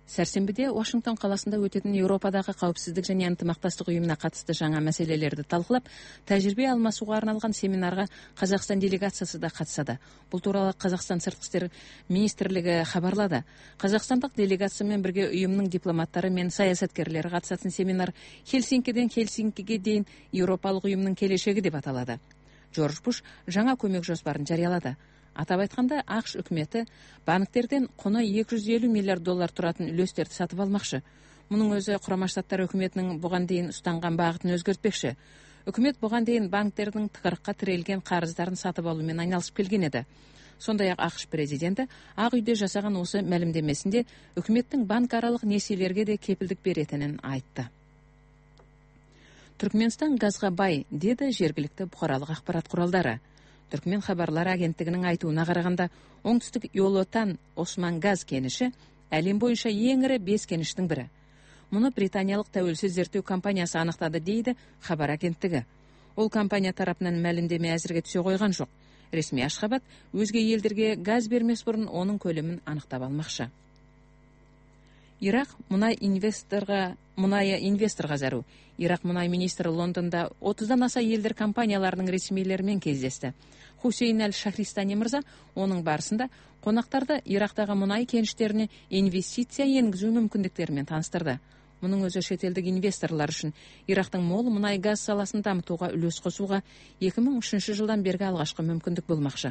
Сәрсенбіде Вашингтон қаласында өтетін Еуропадағы қауіпсіздік және ынтымақтастық ұйымына қатысты жаңа мәселелерді талқылап, тәжірибе алмасуға арналған семинарға Қазақстан делегациясы да қатысады. Бұл туралы Қазақстан сыртқы істер министрлігі хабарлады. Қазақстандық делегациямен бірге ұйымның дипломаттары мен саясаткерлері қатысатын семинар Хельсинкиден Хельсинкиге дейін Еуропалық ұйымның келешегі деп аталады. Джордж Буш жаңа көмек жоспарын жариялады. Атап айтқанда, ақш үкіметі банктерден құны $250 миллиард тұратын үлестерді сатып алмақшы. Мұның өзі Құрама Штаттар үкіметінің бұған дейін ұстанған бағытын өзгертпекші. Үкімет бұған дейін банктердің тығырыққа тірелген қарыздарын сатып алумен айналысып келген еді. Сондай-ақ ақш президенті Ақ үйде жасаған осы мәлімдемесінде үкіметтің банкаралық несиелерге де кепілдік беретінін айтты. Түркменстан газға бай, деді жергілікті бұқаралық ақпарат құралдары. Түркмен хабарлары агенттігінің айтуына қарағанда, оңтүстік Йолотан Осман газ кеніші әлем бойынша ең ірі 5 кеніштің бірі. Мұны британиялық тәуелсіз зерттеу компаниясы анықтады дейді хабар агенттігі. Ол компания тарапынан мәлімдеме әзірге түсе қойған жоқ. Ресми Ашхабад өзге елдерге газ бермес бұрын оның көлемін анықтап алмақшы. Ирақ мұнай инвесторға зәру. Ирақ мұнай министрі Лондонда 30-дан аса елдер компанияларының ресмилерімен кездесті. Хусейн әл-Шахристани мырза оның барысында қонақтарды Ирақтағы мұнай кеніштеріне инвестиция енгізу мүмкіндіктерімен таныстырды. Мұның өзі шетелдік инвесторлар үшін Ирақтың мол мұнай газ саласын дамытуға үлес қосуға 2003 жылдан бергі алғашқы мүмкіндік болмақшы.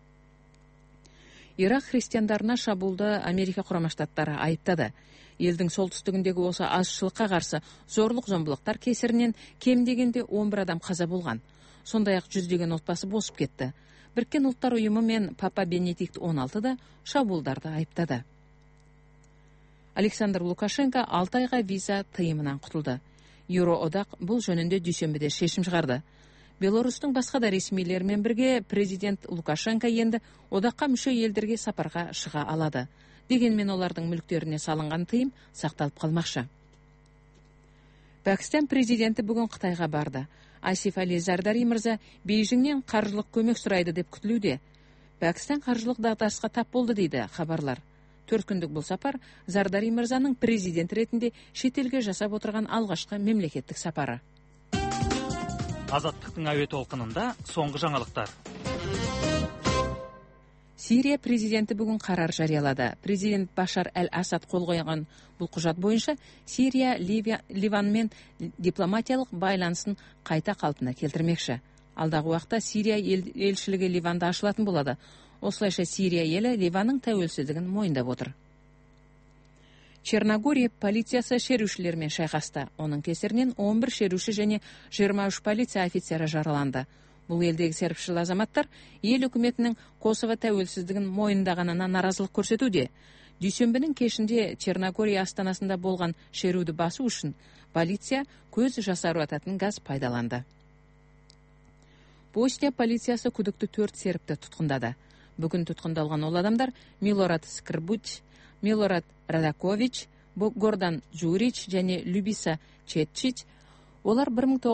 Ирақ христиандарына шабуылды Америка Құрама Штаттары айыптады. Елдің солтүстігіндегі осы азшылыққа қарсы зорлық-зомбылықтар кесірінен кем дегенде 11 адам қаза болған. Сондай-ақ жүздеген отбасы босып кетті. Біріккен ұлттар ұйымы мен Папа Бенедикт 16 да шабуылдарды айыптады. Александр Лукашенко 6 айға виза тыйымынан құтылды. Еуроодақ бұл жөнінде дүйсенбіде шешім шығарды. Беларусьтың басқа да ресмилерімен бірге президент Лукашенко енді одаққа мүше елдерге сапарға шыға алады. Дегенмен олардың мүліктеріне салынған тыйым сақталып қалмақшы. Пәкістан президенті бүгін Қытайға барды. Асиф Али Зардари мырза Бейжіңнен қаржылық көмек сұрайды деп күтілуде. Пәкістан қаржылық дағдарысқа тап болды дейді хабарлар. 4 күндік бұл сапар Зардари мырзаның президент ретінде шетелге жасап отырған алғашқы мемлекеттік сапары. Азаттықтың әуе толқынында соңғы жаңалықтар. Сирия президенті бүгін қарар жариялады. Президент Башар әл-Асад қол қойған бұл құжат бойынша Сирия Ливанмен дипломатиялық байланысын қайта қалпына келтірмекші. Алдағы уақытта Сирия елшілігі Ливанда ашылатын болады. Осылайша Сирия елі Ливанның тәуелсіздігін мойындап отыр. Черногория полициясы шерушілермен шайқасты. Оның кесірінен 11 шеруші және 23 полиция офицері жараланды. Бұл елдегі серпшіл азаматтар ел үкіметінің Косово тәуелсіздігін мойындағанына наразылық көрсетуде. Дүйсенбінің кешінде Черногория астанасында болған шеруді басу үшін полиция көз жасаурататын газ пайдаланды. Босния полициясы күдікті 4 серіпті тұтқындады. Бүгін тұтқындалған ол адамдар Милорад Скрбуч, Милорад Радакович, Гордан Джурич және Любиса Четчич. Олар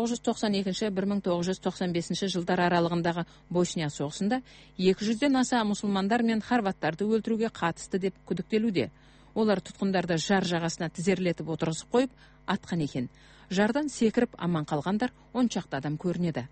1992-1995 жылдар аралығындағы Босния соғысында 200-ден аса мұсылмандар мен хорваттарды өлтіруге қатысты деп күдіктелуде. Олар тұтқындарды жар жағасына тізерлетіп отырғызып қойып атқан екен. Жардан секіріп аман қалғандар 10 шақты адам көрінеді.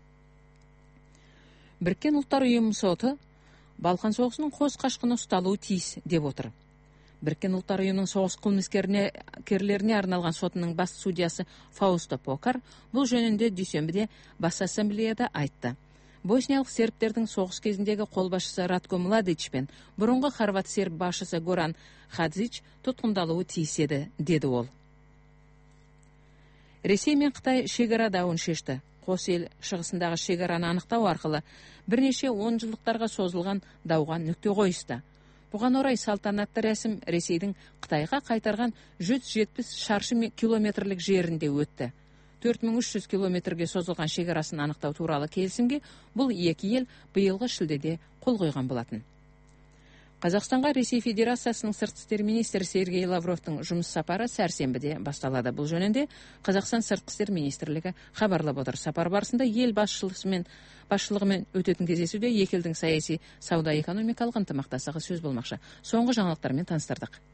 Біріккен ұлттар ұйымы соты Балқан соғысының қос қашқыны ұсталуы тиіс деп отыр. Біріккен ұлттар ұйымының соғыс қылмыскерлеріне арналған сотының бас судьясы Фаусто Покар бұл жөнінде дүйсенбіде бас ассамблеяда айтты. Босниялық сербтердің соғыс кезіндегі қолбасшысы Ratko Mladić пен бұрынғы хорват серб басшысы Горан Хадзич тұтқындалуы тиіс еді, деді ол. Ресей мен Қытай шекара дауын шешті. Қос ел шығысындағы шекараны анықтау арқылы бірнеше 10 жылдықтарға созылған дауға нүкте қойысты. Бұған орай салтанатты рәсім Ресейдің Қытайға қайтарған 170 шаршы километрлік жерінде өтті. 4300 километрге созылған шекарасын анықтау туралы келісімге бұл екі ел биылғы шілдеде қол қойған болатын. Қазақстанға Ресей Федерациясының сыртқы істер министрі Сергей Лавровтың жұмыс сапары сәрсенбіде басталады. Бұл жөнінде Қазақстан сыртқы істер министрлігі хабарлап отыр. Сапар барысында ел басшылығымен өтетін кездесуде екі елдің саяси, сауда-экономикалық ынтымақтастығы сөз болмақшы. Соңғы жаңалықтармен таныстырдық.